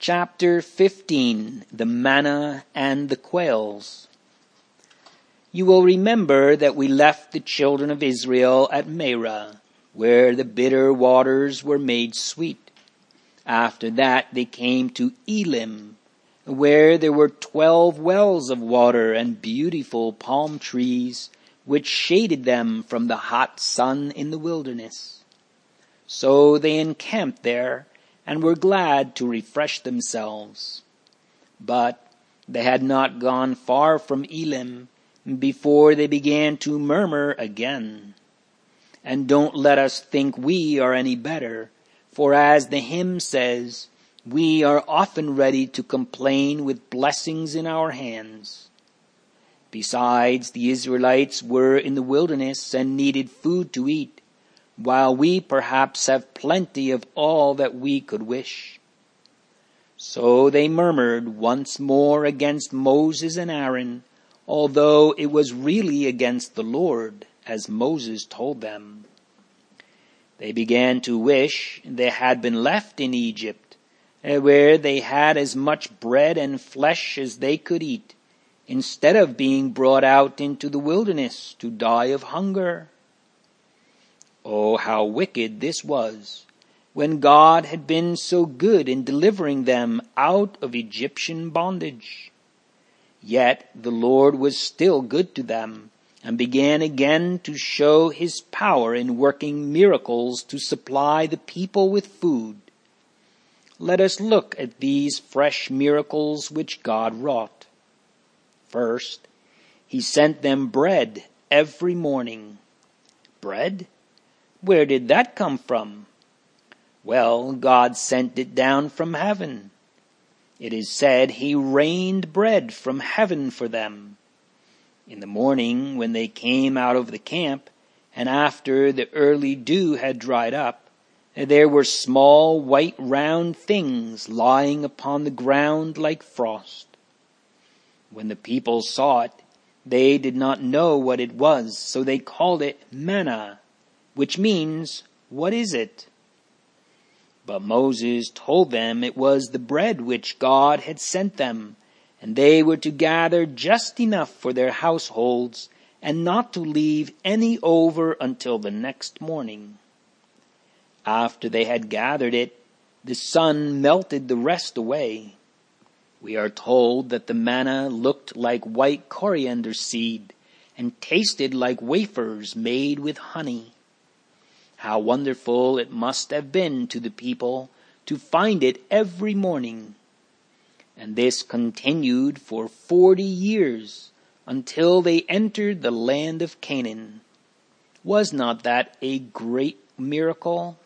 Chapter 15, The Manna and the Quails. You will remember that we left the children of Israel at Marah, where the bitter waters were made sweet. After that they came to Elim, where there were 12 wells of water and beautiful palm trees, which shaded them from the hot sun in the wilderness. So they encamped there, and were glad to refresh themselves. But they had not gone far from Elim before they began to murmur again. And don't let us think we are any better, for as the hymn says, we are often ready to complain with blessings in our hands. Besides, the Israelites were in the wilderness and needed food to eat, while we perhaps have plenty of all that we could wish. So they murmured once more against Moses and Aaron, although it was really against the Lord, as Moses told them. They began to wish they had been left in Egypt, where they had as much bread and flesh as they could eat, instead of being brought out into the wilderness to die of hunger. Oh, how wicked this was, when God had been so good in delivering them out of Egyptian bondage. Yet the Lord was still good to them, and began again to show his power in working miracles to supply the people with food. Let us look at these fresh miracles which God wrought. First, he sent them bread every morning. Bread? Where did that come from? Well, God sent it down from heaven. It is said he rained bread from heaven for them. In the morning, when they came out of the camp, and after the early dew had dried up, there were small white round things lying upon the ground like frost. When the people saw it, they did not know what it was, so they called it manna, which means, what is it? But Moses told them it was the bread which God had sent them, and they were to gather just enough for their households, and not to leave any over until the next morning. After they had gathered it, the sun melted the rest away. We are told that the manna looked like white coriander seed, and tasted like wafers made with honey. How wonderful it must have been to the people to find it every morning. And this continued for 40 years, until they entered the land of Canaan. Was not that a great miracle?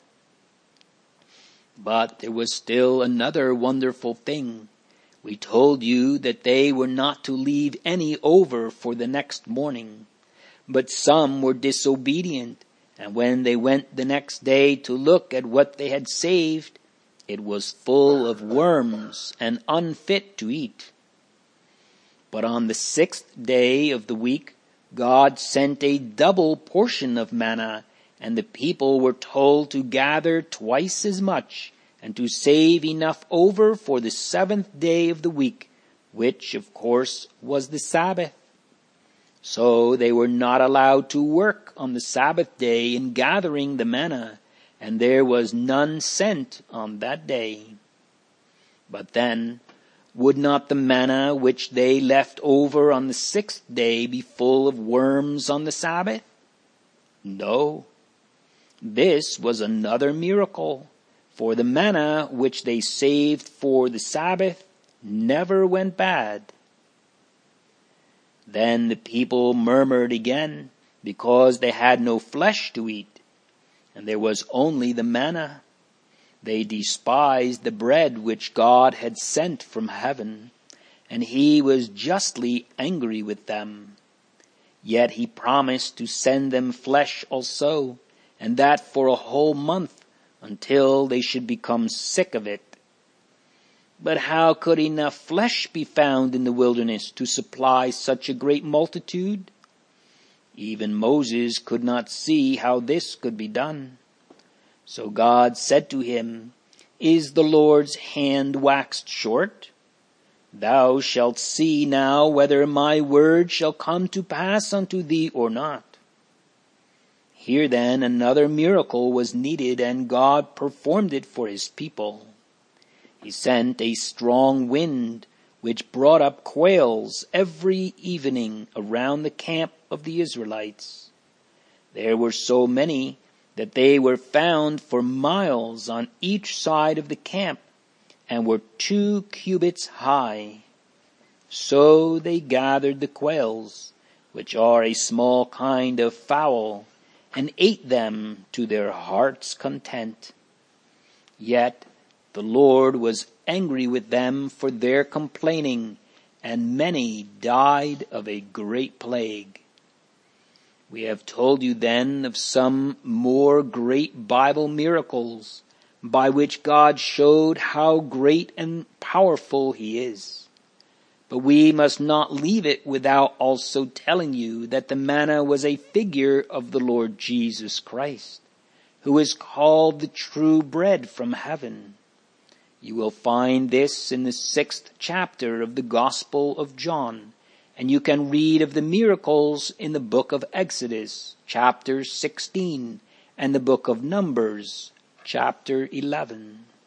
But there was still another wonderful thing. We told you that they were not to leave any over for the next morning. But some were disobedient, and when they went the next day to look at what they had saved, it was full of worms and unfit to eat. But on the 6th day of the week, God sent a double portion of manna, and the people were told to gather twice as much, and to save enough over for the 7th day of the week, which, of course, was the Sabbath. So they were not allowed to work on the Sabbath day in gathering the manna, and there was none sent on that day. But then, would not the manna which they left over on the 6th day be full of worms on the Sabbath? No. This was another miracle, for the manna which they saved for the Sabbath never went bad. Then the people murmured again, because they had no flesh to eat, and there was only the manna. They despised the bread which God had sent from heaven, and he was justly angry with them. Yet he promised to send them flesh also, and that for a whole month, until they should become sick of it. But how could enough flesh be found in the wilderness to supply such a great multitude? Even Moses could not see how this could be done. So God said to him, Is the Lord's hand waxed short? Thou shalt see now whether my word shall come to pass unto thee or not. Here then another miracle was needed, and God performed it for his people. He sent a strong wind, which brought up quails every evening around the camp of the Israelites. There were so many that they were found for miles on each side of the camp, and were 2 cubits high. So they gathered the quails, which are a small kind of fowl, and ate them to their heart's content. Yet the Lord was angry with them for their complaining, and many died of a great plague. We have told you then of some more great Bible miracles, by which God showed how great and powerful he is. But we must not leave it without also telling you that the manna was a figure of the Lord Jesus Christ, who is called the true bread from heaven. You will find this in the 6th chapter of the Gospel of John, and you can read of the miracles in the book of Exodus, chapter 16, and the book of Numbers, chapter 11.